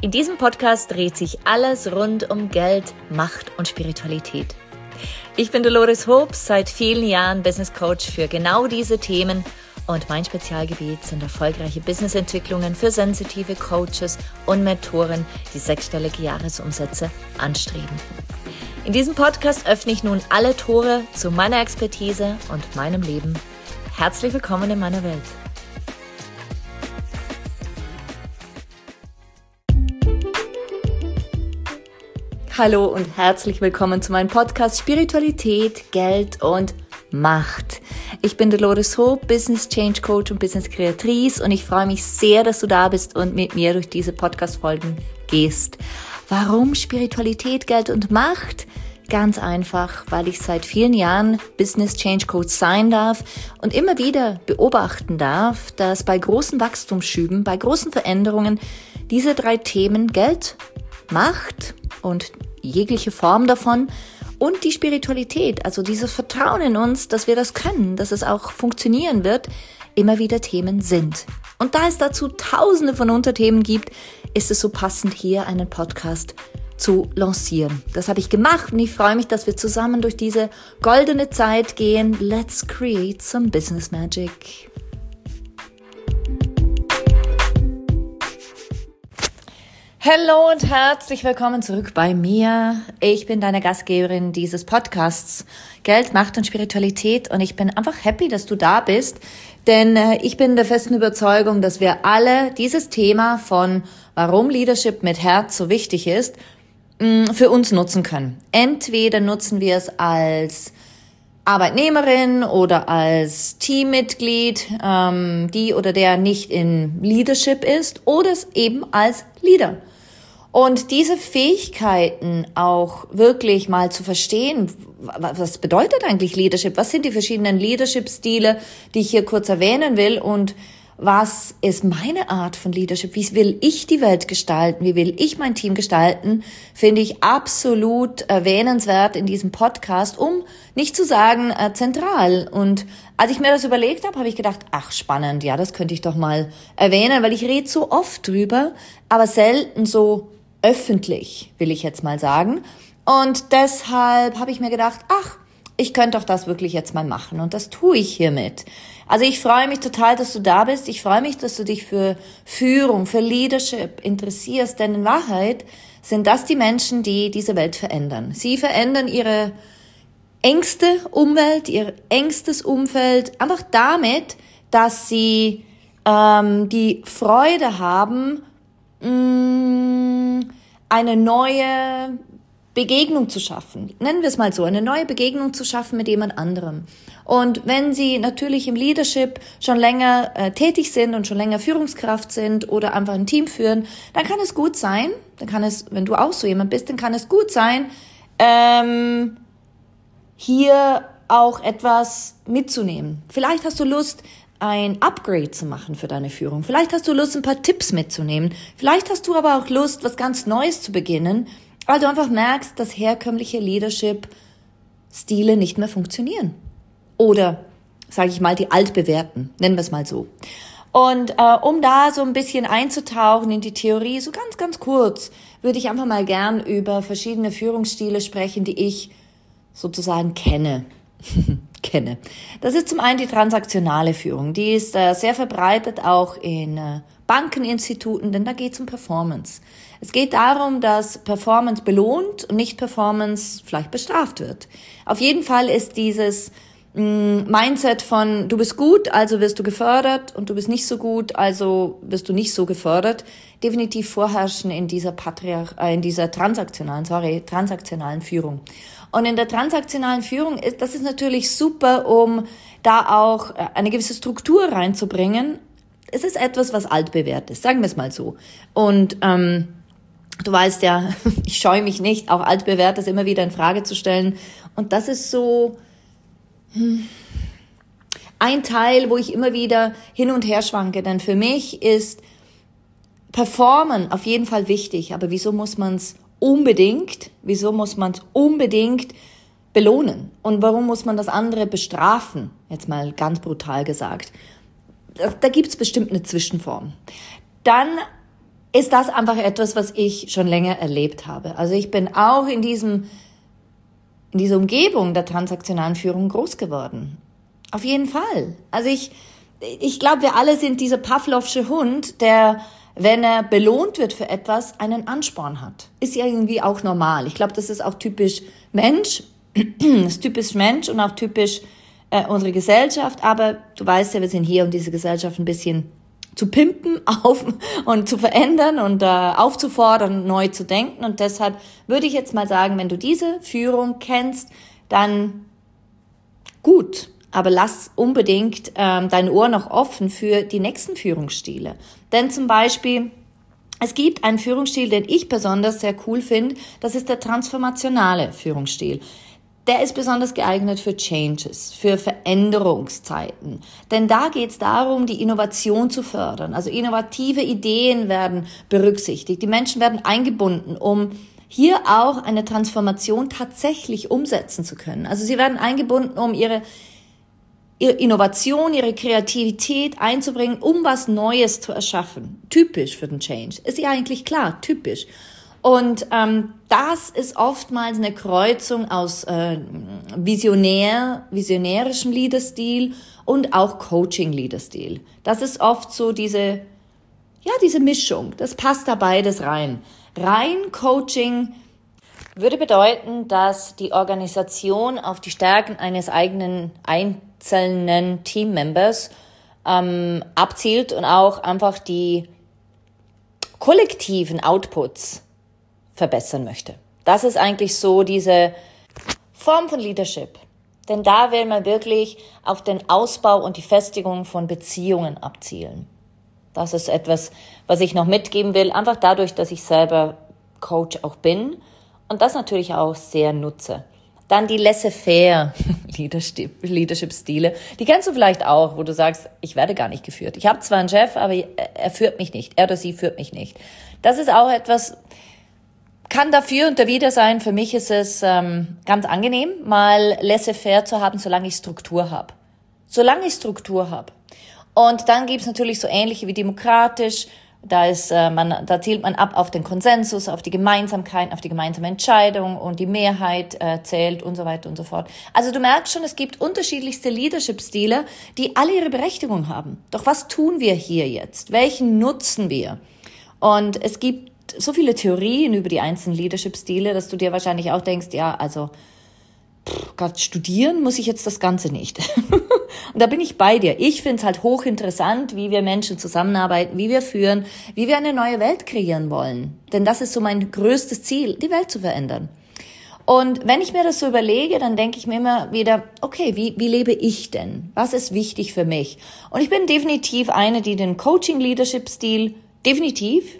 In diesem Podcast dreht sich alles rund um Geld, Macht und Spiritualität. Ich bin Dolores Hobbs, seit vielen Jahren Business Coach für genau diese Themen und mein Spezialgebiet sind erfolgreiche Businessentwicklungen für sensitive Coaches und Mentoren, die sechsstellige Jahresumsätze anstreben. In diesem Podcast öffne ich nun alle Tore zu meiner Expertise und meinem Leben. Herzlich willkommen in meiner Welt. Hallo und herzlich willkommen zu meinem Podcast Spiritualität, Geld und Macht. Ich bin Dolores Hobbs, Business Change Coach und Business Kreatrice und ich freue mich sehr, dass du da bist und mit mir durch diese Podcast-Folgen gehst. Warum Spiritualität, Geld und Macht? Ganz einfach, weil ich seit vielen Jahren Business Change Coach sein darf und immer wieder beobachten darf, dass bei großen Wachstumsschüben, bei großen Veränderungen diese drei Themen Geld, Macht und jegliche Form davon und die Spiritualität, also dieses Vertrauen in uns, dass wir das können, dass es auch funktionieren wird, immer wieder Themen sind. Und da es dazu tausende von Unterthemen gibt, ist es so passend, hier einen Podcast zu lancieren. Das habe ich gemacht und ich freue mich, dass wir zusammen durch diese goldene Zeit gehen. Let's create some business magic. Hallo und herzlich willkommen zurück bei mir. Ich bin deine Gastgeberin dieses Podcasts Geld, Macht und Spiritualität und ich bin einfach happy, dass du da bist, denn ich bin der festen Überzeugung, dass wir alle dieses Thema von warum Leadership mit Herz so wichtig ist, für uns nutzen können. Entweder nutzen wir es als Arbeitnehmerin oder als Teammitglied, die oder der nicht in Leadership ist, oder es eben als Leader. Und diese Fähigkeiten auch wirklich mal zu verstehen, was bedeutet eigentlich Leadership? Was sind die verschiedenen Leadership-Stile, die ich hier kurz erwähnen will? Und was ist meine Art von Leadership? Wie will ich die Welt gestalten? Wie will ich mein Team gestalten? Finde ich absolut erwähnenswert in diesem Podcast, um nicht zu sagen zentral. Und als ich mir das überlegt habe, habe ich gedacht, ach spannend, ja, das könnte ich doch mal erwähnen, weil ich rede so oft drüber, aber selten so öffentlich, will ich jetzt mal sagen. Und deshalb habe ich mir gedacht, ach, ich könnte doch das wirklich jetzt mal machen und das tue ich hiermit. Also ich freue mich total, dass du da bist. Ich freue mich, dass du dich für Führung, für Leadership interessierst, denn in Wahrheit sind das die Menschen, die diese Welt verändern. Sie verändern ihre engste Umwelt, ihr engstes Umfeld, einfach damit, dass sie die Freude haben, eine neue Begegnung zu schaffen. Nennen wir es mal so, eine neue Begegnung zu schaffen mit jemand anderem. Und wenn Sie natürlich im Leadership schon länger tätig sind und schon länger Führungskraft sind oder einfach ein Team führen, dann kann es gut sein, wenn du auch so jemand bist, dann kann es gut sein, hier auch etwas mitzunehmen. Vielleicht hast du Lust, ein Upgrade zu machen für deine Führung. Vielleicht hast du Lust, ein paar Tipps mitzunehmen. Vielleicht hast du aber auch Lust, was ganz Neues zu beginnen, weil du einfach merkst, dass herkömmliche Leadership-Stile nicht mehr funktionieren. Oder, sage ich mal, die altbewährten, nennen wir es mal so. Und um da so ein bisschen einzutauchen in die Theorie, so ganz, ganz kurz, würde ich einfach mal gern über verschiedene Führungsstile sprechen, die ich sozusagen kenne. Das ist zum einen die transaktionale Führung. Die ist sehr verbreitet auch in Bankeninstituten, denn da geht es um Performance. Es geht darum, dass Performance belohnt und nicht Performance vielleicht bestraft wird. Auf jeden Fall ist dieses Mindset von du bist gut, also wirst du gefördert und du bist nicht so gut, also wirst du nicht so gefördert, definitiv vorherrschen in dieser transaktionalen Führung. Und in der transaktionalen Führung das ist natürlich super, um da auch eine gewisse Struktur reinzubringen. Es ist etwas, was altbewährt ist, sagen wir es mal so. Und du weißt ja, ich scheue mich nicht, auch altbewährtes immer wieder in Frage zu stellen. Und das ist so ein Teil, wo ich immer wieder hin und her schwanke. Denn für mich ist Performen auf jeden Fall wichtig. Aber wieso muss man es unbedingt belohnen? Und warum muss man das andere bestrafen? Jetzt mal ganz brutal gesagt. Da gibt's bestimmt eine Zwischenform. Dann ist das einfach etwas, was ich schon länger erlebt habe. Also ich bin auch in dieser Umgebung der transaktionalen Führung groß geworden. Auf jeden Fall. Also ich glaube, wir alle sind dieser Pavlovsche Hund, der, wenn er belohnt wird für etwas, einen Ansporn hat. Ist ja irgendwie auch normal. Ich glaube, das ist auch typisch Mensch. Das ist typisch Mensch und auch typisch unsere Gesellschaft. Aber du weißt ja, wir sind hier, um diese Gesellschaft ein bisschen zu pimpen und zu verändern und aufzufordern, neu zu denken. Und deshalb würde ich jetzt mal sagen, wenn du diese Führung kennst, dann gut. Aber lass unbedingt dein Ohr noch offen für die nächsten Führungsstile. Denn zum Beispiel, es gibt einen Führungsstil, den ich besonders sehr cool finde. Das ist der transformationale Führungsstil. Der ist besonders geeignet für Changes, für Veränderungszeiten. Denn da geht es darum, die Innovation zu fördern. Also innovative Ideen werden berücksichtigt. Die Menschen werden eingebunden, um hier auch eine Transformation tatsächlich umsetzen zu können. Also sie werden eingebunden, um ihre Innovation, ihre Kreativität einzubringen, um was Neues zu erschaffen. Typisch für den Change. Ist ja eigentlich klar, typisch. Und das ist oftmals eine Kreuzung aus visionärischem Leaderstil und auch Coaching-Leaderstil. Das ist oft so diese Mischung. Das passt da beides rein. Rein Coaching würde bedeuten, dass die Organisation auf die Stärken eines eigenen einzelnen Teammembers abzielt und auch einfach die kollektiven Outputs verbessern möchte. Das ist eigentlich so diese Form von Leadership. Denn da will man wirklich auf den Ausbau und die Festigung von Beziehungen abzielen. Das ist etwas, was ich noch mitgeben will, einfach dadurch, dass ich selber Coach auch bin und das natürlich auch sehr nutze. Dann die laissez-faire Leadership-Stile. Die kennst du vielleicht auch, wo du sagst, ich werde gar nicht geführt. Ich habe zwar einen Chef, aber er führt mich nicht. Er oder sie führt mich nicht. Das ist auch etwas, kann dafür und dawider sein. Für mich ist es ganz angenehm, mal laissez-faire zu haben, solange ich Struktur habe. Und dann gibt's natürlich so ähnliche wie demokratisch. Da zielt man ab auf den Konsensus, auf die Gemeinsamkeit, auf die gemeinsame Entscheidung und die Mehrheit zählt und so weiter und so fort. Also du merkst schon, es gibt unterschiedlichste Leadership-Stile, die alle ihre Berechtigung haben. Doch was tun wir hier jetzt? Welchen nutzen wir? Und es gibt so viele Theorien über die einzelnen Leadership-Stile, dass du dir wahrscheinlich auch denkst, ja, also Gott, studieren muss ich jetzt das Ganze nicht. Und da bin ich bei dir. Ich finde es halt hochinteressant, wie wir Menschen zusammenarbeiten, wie wir führen, wie wir eine neue Welt kreieren wollen. Denn das ist so mein größtes Ziel, die Welt zu verändern. Und wenn ich mir das so überlege, dann denke ich mir immer wieder, okay, wie lebe ich denn? Was ist wichtig für mich? Und ich bin definitiv eine, die den Coaching-Leadership-Stil definitiv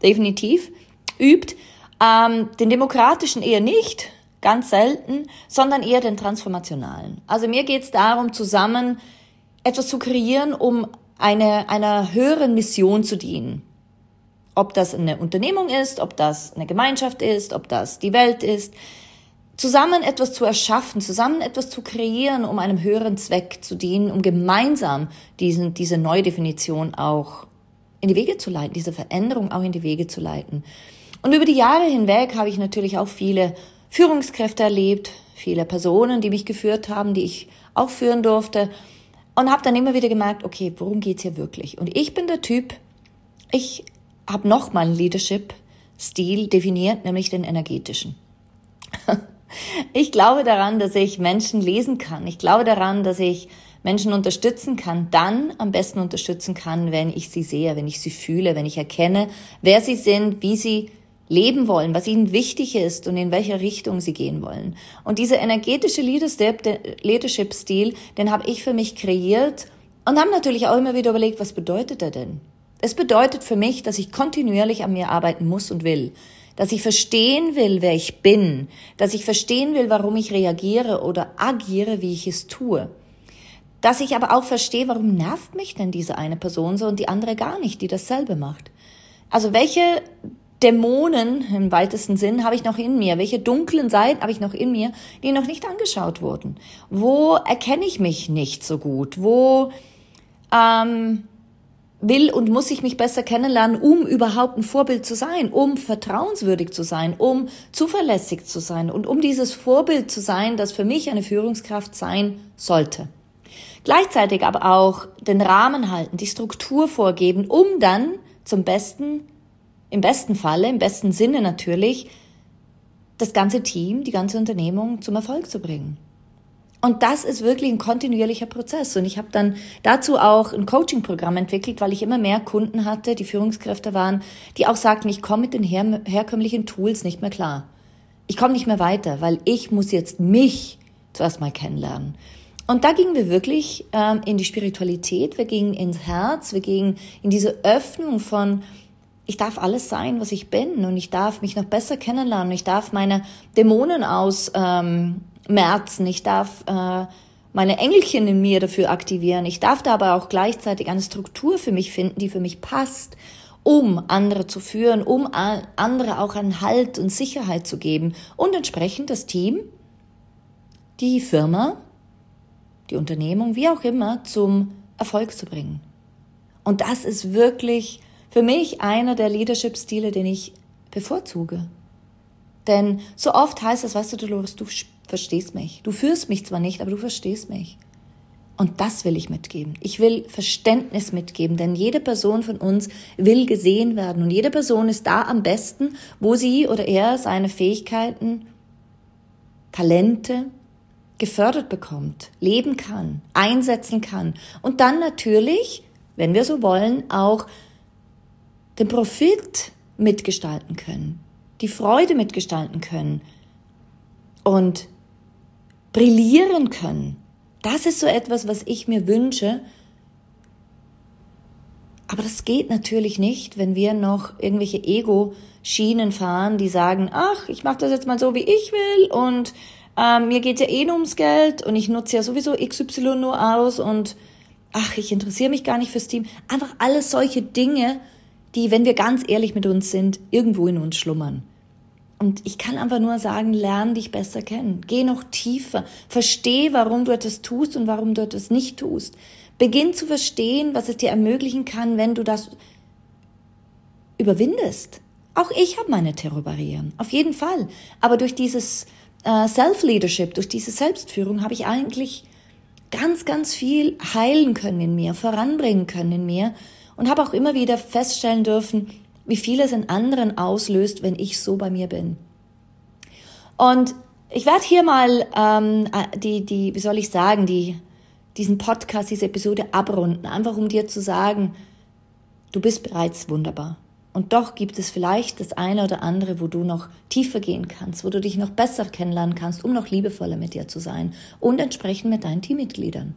übt, den demokratischen eher nicht, ganz selten, sondern eher den transformationalen. Also mir geht es darum, zusammen etwas zu kreieren, um einer höheren Mission zu dienen. Ob das eine Unternehmung ist, ob das eine Gemeinschaft ist, ob das die Welt ist. Zusammen etwas zu erschaffen, zusammen etwas zu kreieren, um einem höheren Zweck zu dienen, um gemeinsam diese Neudefinition auch in die Wege zu leiten, diese Veränderung auch in die Wege zu leiten. Und über die Jahre hinweg habe ich natürlich auch viele Führungskräfte erlebt, viele Personen, die mich geführt haben, die ich auch führen durfte und habe dann immer wieder gemerkt, okay, worum geht's hier wirklich? Und ich bin der Typ, ich habe nochmal einen Leadership-Stil definiert, nämlich den energetischen. Ich glaube daran, dass ich Menschen lesen kann. Ich glaube daran, dass ich Menschen unterstützen kann, dann am besten unterstützen kann, wenn ich sie sehe, wenn ich sie fühle, wenn ich erkenne, wer sie sind, wie sie leben wollen, was ihnen wichtig ist und in welche Richtung sie gehen wollen. Und dieser energetische Leadership-Stil, den habe ich für mich kreiert und habe natürlich auch immer wieder überlegt, was bedeutet er denn? Es bedeutet für mich, dass ich kontinuierlich an mir arbeiten muss und will, dass ich verstehen will, wer ich bin, dass ich verstehen will, warum ich reagiere oder agiere, wie ich es tue. Dass ich aber auch verstehe, warum nervt mich denn diese eine Person so und die andere gar nicht, die dasselbe macht. Also welche Dämonen im weitesten Sinn habe ich noch in mir? Welche dunklen Seiten habe ich noch in mir, die noch nicht angeschaut wurden? Wo erkenne ich mich nicht so gut? Wo will und muss ich mich besser kennenlernen, um überhaupt ein Vorbild zu sein, um vertrauenswürdig zu sein, um zuverlässig zu sein und um dieses Vorbild zu sein, das für mich eine Führungskraft sein sollte. Gleichzeitig aber auch den Rahmen halten, die Struktur vorgeben, um dann im besten Falle, im besten Sinne natürlich, das ganze Team, die ganze Unternehmung zum Erfolg zu bringen. Und das ist wirklich ein kontinuierlicher Prozess. Und ich habe dann dazu auch ein Coaching-Programm entwickelt, weil ich immer mehr Kunden hatte, die Führungskräfte waren, die auch sagten, ich komme mit den herkömmlichen Tools nicht mehr klar. Ich komme nicht mehr weiter, weil ich muss jetzt mich zuerst mal kennenlernen. Und da gingen wir wirklich in die Spiritualität, wir gingen ins Herz, wir gingen in diese Öffnung von, ich darf alles sein, was ich bin und ich darf mich noch besser kennenlernen, ich darf meine Dämonen ausmerzen, ich darf meine Engelchen in mir dafür aktivieren, ich darf da aber auch gleichzeitig eine Struktur für mich finden, die für mich passt, um andere zu führen, um andere auch einen Halt und Sicherheit zu geben und entsprechend das Team, die Firma, die Unternehmung, wie auch immer, zum Erfolg zu bringen. Und das ist wirklich für mich einer der Leadership-Stile, den ich bevorzuge. Denn so oft heißt es, weißt du, Dolores, du verstehst mich. Du führst mich zwar nicht, aber du verstehst mich. Und das will ich mitgeben. Ich will Verständnis mitgeben, denn jede Person von uns will gesehen werden. Und jede Person ist da am besten, wo sie oder er seine Fähigkeiten, Talente gefördert bekommt, leben kann, einsetzen kann und dann natürlich, wenn wir so wollen, auch den Profit mitgestalten können, die Freude mitgestalten können und brillieren können. Das ist so etwas, was ich mir wünsche. Aber das geht natürlich nicht, wenn wir noch irgendwelche Ego-Schienen fahren, die sagen, ach, ich mache das jetzt mal so, wie ich will und mir geht ja eh nur ums Geld und ich nutze ja sowieso XY nur aus und ach, ich interessiere mich gar nicht fürs Team. Einfach alles solche Dinge, die, wenn wir ganz ehrlich mit uns sind, irgendwo in uns schlummern. Und ich kann einfach nur sagen, lern dich besser kennen. Geh noch tiefer. Versteh, warum du etwas tust und warum du etwas nicht tust. Beginn zu verstehen, was es dir ermöglichen kann, wenn du das überwindest. Auch ich habe meine Terrorbarrieren, auf jeden Fall. Aber durch dieses Self-Leadership, durch diese Selbstführung habe ich eigentlich ganz, ganz viel heilen können in mir, voranbringen können in mir und habe auch immer wieder feststellen dürfen, wie viel es in anderen auslöst, wenn ich so bei mir bin. Und ich werde hier mal diesen Podcast, diese Episode abrunden, einfach um dir zu sagen, du bist bereits wunderbar. Und doch gibt es vielleicht das eine oder andere, wo du noch tiefer gehen kannst, wo du dich noch besser kennenlernen kannst, um noch liebevoller mit dir zu sein und entsprechend mit deinen Teammitgliedern.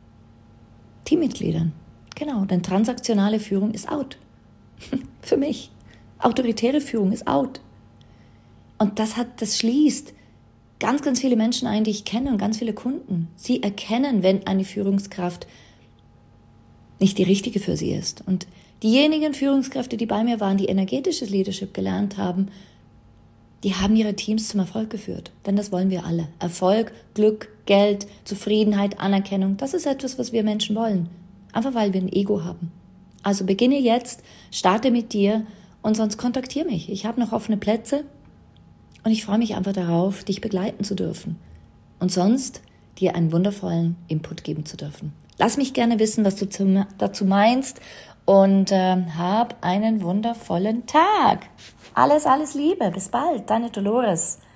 Genau, denn transaktionale Führung ist out. Für mich. Autoritäre Führung ist out. Und das schließt ganz, ganz viele Menschen ein, die ich kenne und ganz viele Kunden. Sie erkennen, wenn eine Führungskraft nicht die richtige für sie ist. Und diejenigen Führungskräfte, die bei mir waren, die energetisches Leadership gelernt haben, die haben ihre Teams zum Erfolg geführt. Denn das wollen wir alle. Erfolg, Glück, Geld, Zufriedenheit, Anerkennung. Das ist etwas, was wir Menschen wollen. Einfach weil wir ein Ego haben. Also beginne jetzt, starte mit dir und sonst kontaktiere mich. Ich habe noch offene Plätze und ich freue mich einfach darauf, dich begleiten zu dürfen. Und sonst dir einen wundervollen Input geben zu dürfen. Lass mich gerne wissen, was du dazu meinst. Und hab einen wundervollen Tag. Alles Liebe. Bis bald. Deine Dolores.